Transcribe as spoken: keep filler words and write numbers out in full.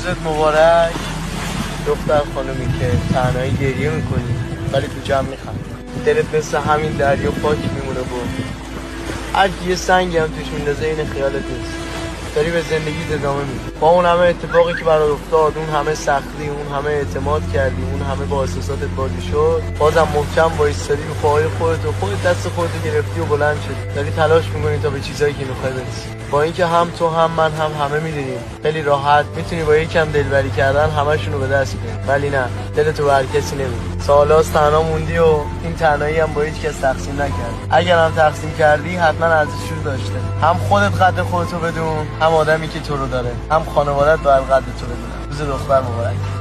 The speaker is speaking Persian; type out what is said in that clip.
روزت مبارک دختر خانومی که تنهایی گریه میکنی ولی تو جمع میخوام. دلت مثل همین دریا پاک میمونه بود. هر کی یه سنگی هم توش میندازه این خیالت نیست. داری به زندگیت ادامه میدی. با اون همه اتفاقی که برات افتاد، اون همه سختی، اون همه اعتماد کردی، اون همه با احساساتت بازی شد، بازم محکم وایسادی رو پاهای خودت و خودت دست خودت گرفتی و بلند شدی. داری تلاش میکنی تا به چیزایی که میخوای برسی. با اینکه هم تو هم من هم همه میدونیم خیلی راحت میتونی با یکم دلبری کردن همشون رو به دست بیاری، ولی نه، دلتو به هر کسی نمیدی. سالاست تنها موندی و این تنهایی هم با هیچ کس تقسیم نکردی. اگر هم تقسیم کردی حتما ارزشش رو داشته. هم خودت قدر خودتو بدون، هم آدمی که تو رو داره، هم خانواده‌ات باید قدر تو بدونه. روز دختر مبارک.